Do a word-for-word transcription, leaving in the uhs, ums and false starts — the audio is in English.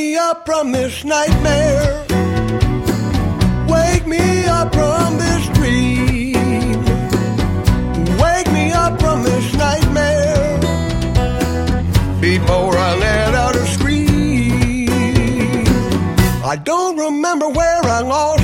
me up from this nightmare. Wake me up from this dream. Wake me up from this nightmare before I let out a scream. I don't remember where I lost